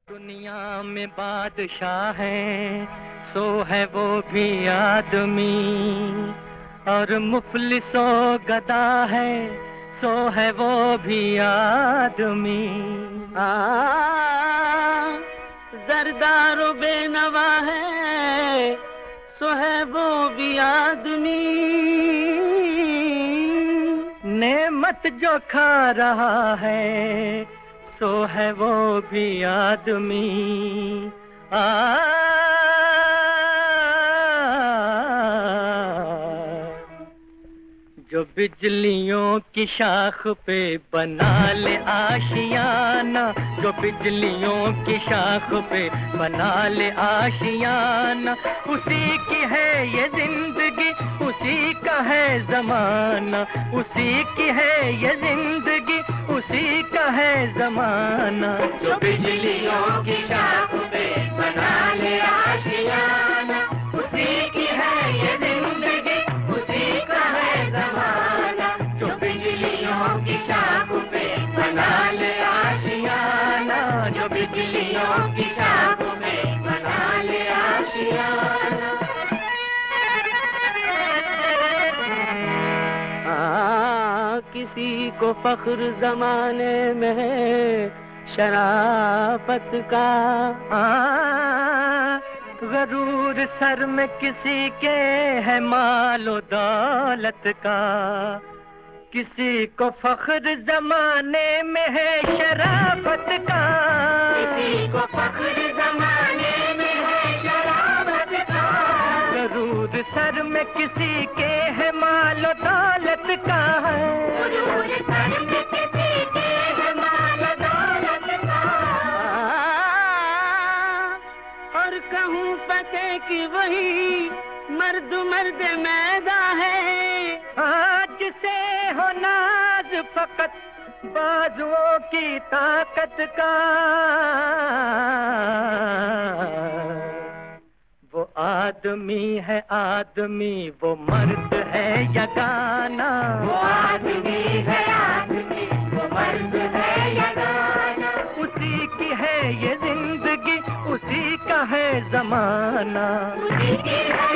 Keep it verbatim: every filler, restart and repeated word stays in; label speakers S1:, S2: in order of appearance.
S1: दुनिया में बादशाह है सो है वो भी आदमी, और मुफलिसो गदा है सो है वो भी आदमी। आ जरदारो बेनवा है सो है वो भी आदमी, नेमत जो खा रहा है सो है वो भी आदमी। आ जो बिजलियों की शाख पे बना ले आशियाना, जो बिजलियों की शाख पे बना ले आशियाना, उसी की है ये जिंदगी उसी का है जमाना, उसी की है ये जिंदगी उसी का है जमाना।
S2: जो बिजलियों की शाख पे बना ले आशियाना, उसी की है ये जिंदगी उसी का है जमाना। जो बिजलियों की शाख पे बना ले आशियाना, जो बिजलियों की शाख पे बना ले आशियाना।
S1: किसी को फख्र जमाने में है शराफत का, आ, गरूर सर में किसी के है मालो दौलत का। किसी को फख्र जमाने में है शराफत का,
S2: किसी को फख्र जमाने में है शराफत का।
S1: गरूर सर में किसी के है मालो दौलत का है,
S2: गरूर सर में किसी के है मालो दौलत का।
S1: और कहूँ पते कि वही मर्द मर्द मैदा है, आज से हो नाज फकत बाजुओं की ताकत का। वो आदमी है आदमी वो मर्द है यगाना,
S2: वो आदमी है आदमी वो मर्द है यगाना।
S1: उसी की है ये जिंदगी उसी का है जमाना,
S2: उसी की है